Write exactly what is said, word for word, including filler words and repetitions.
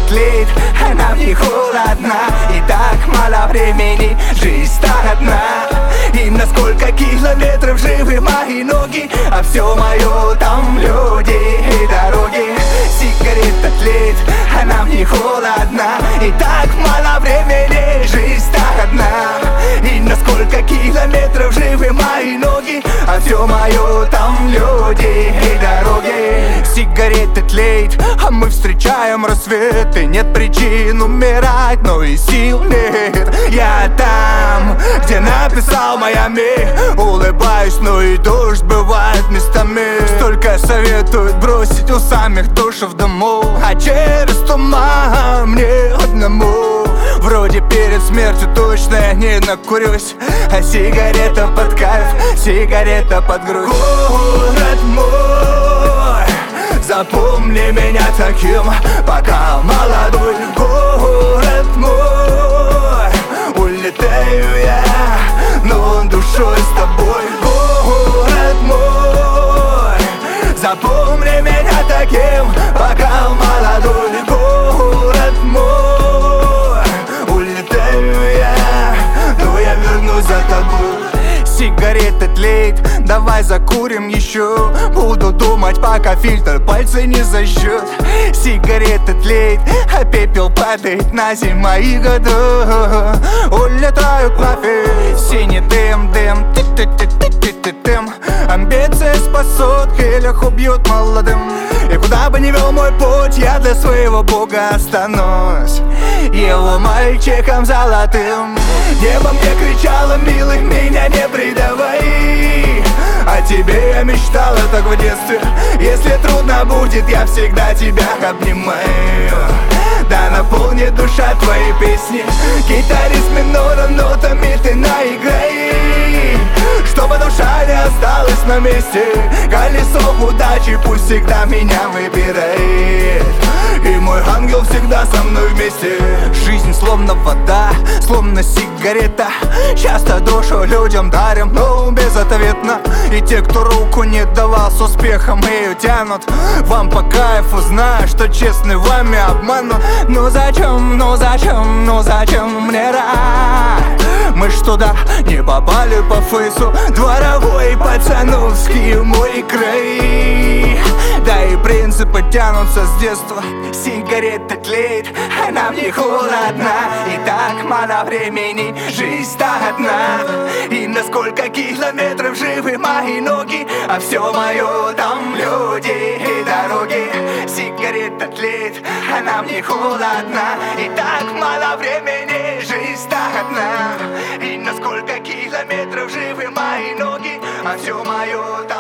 тлеет, а нам не холодно. И так мало времени, жизнь так одна. И на сколько километров живы мои ноги, а все мое там люди и дороги. Сигарета тлеет, а нам не холодно. И так мало времени, жизнь так одна. И на сколько километров живы мои ноги, а все мое там люди и дороги. Сигарета тлеет, а мы встречаем рассвет. И нет причин умирать, но и сил нет. Я там, где написал Майами. Улыбаюсь, но и дождь бывает местами. Столько советуют бросить у самих душ в дому, а через туман мне одному. Вроде перед смертью точно я не накурюсь, а сигарета под кайф, сигарета под грусть. Город мой, запомни меня таким, пока молодой. Город мой, улетаю я, но душой с тобой. Город мой, запомни меня таким, пока молодой. Город мой, улетаю я, но я вернусь за тобой. Сигарета тлеет, давай закурим еще. Буду думать, пока фильтр пальцы не зажжет. Сигарета тлеет, а пепел падает на землю моих годов. Улетают нафиг, синий дым, дым, ты-ты-ты-ты-ты-ты-тым. Амбиции спасут, или их убьют молодым. И куда бы ни вел мой путь, я для своего бога останусь его мальчиком золотым. Небо мне кричало: милый, меня не предавай. О тебе я мечтала так в детстве. Если трудно будет, я всегда тебя обнимаю. Да наполнит душа твои песни. Гитарист минором нотами ты наиграй, чтобы душа не осталась на месте. Колесо удачи пусть всегда меня выбирает, и мой ангел всегда со мной вместе. Жизнь словно вода, словно сигарета. Часто душу людям дарим, но безответно. И те, кто руку не давал, с успехом ее тянут. Вам по кайфу, знаю, что честный вами обманут. Ну зачем, ну зачем, ну зачем мне рай? Мы ж туда не попали по фейсу. Дворовой пацановский мой край. Да и принципы тянутся с детства. Сигарета тлеет, а нам не холодно. И так мало времени, жизнь так одна. И на сколько километров живы мои ноги, а все мое там люди и дороги. Сигарета тлеет, а нам не холодно. И так мало времени, жизнь так одна. И на сколько километров живы мои ноги, а все мое там